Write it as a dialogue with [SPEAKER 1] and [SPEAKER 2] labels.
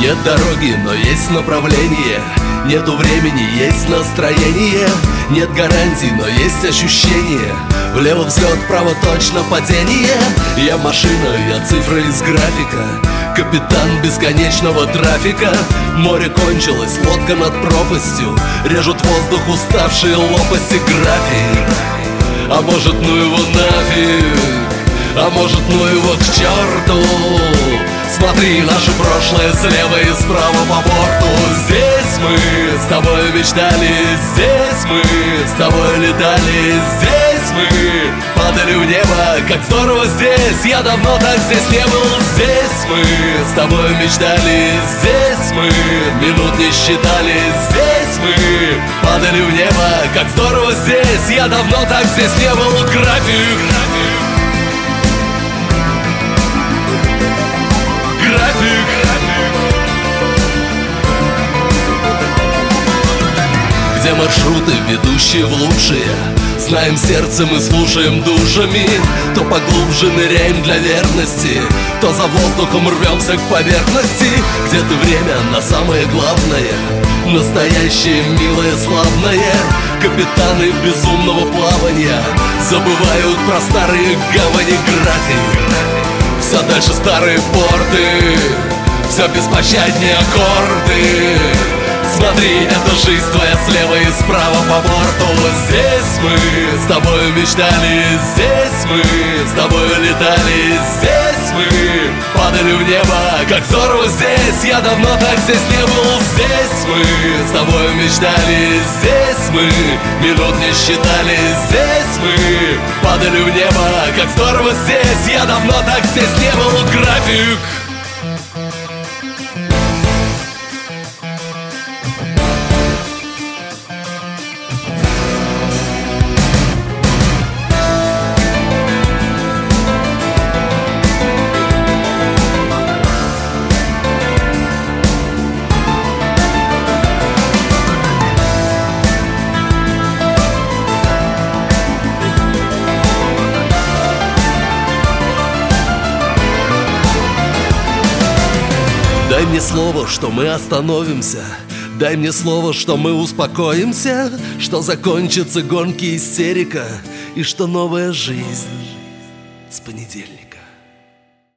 [SPEAKER 1] Нет дороги, но есть направление. Нету времени, есть настроение. Нет гарантий, но есть ощущение. Влево взлет, вправо точно падение. Я машина, я цифра из графика. Капитан бесконечного трафика. Море кончилось, лодка над пропастью. Режут воздух уставшие лопасти. График. А может, ну его нафиг. А может, ну его к черту. Смотри, наше прошлое слева и справа по борту. Здесь мы с тобой мечтали, здесь мы с тобой летали, здесь мы падали в небо. Как здорово здесь, я давно так здесь не был. Здесь мы с тобой мечтали, здесь мы минут не считали, здесь мы падали в небо. Как здорово здесь, я давно так здесь не был. График. Где маршруты, ведущие в лучшие. Знаем сердцем и слушаем душами. То поглубже ныряем для верности, то за воздухом рвемся к поверхности. Где-то время на самое главное. Настоящее, милое, славное. Капитаны безумного плавания забывают про старые гавани. График. Все дальше старые порты, все беспощаднее аккорды. Смотри, это жизнь твоя слева и справа по борту. Здесь мы с тобой мечтали, здесь мы с тобой летали, здесь мы падали в небо. Как здорово здесь, я давно так здесь не был. Здесь мы с тобой мечтали, здесь мы минут не считали, здесь мы падали в небо. Как здорово здесь, я давно так здесь не был. График. Дай мне слово, что мы остановимся. Дай мне слово, что мы успокоимся. Что закончится гонки истерика. И что новая жизнь с понедельника.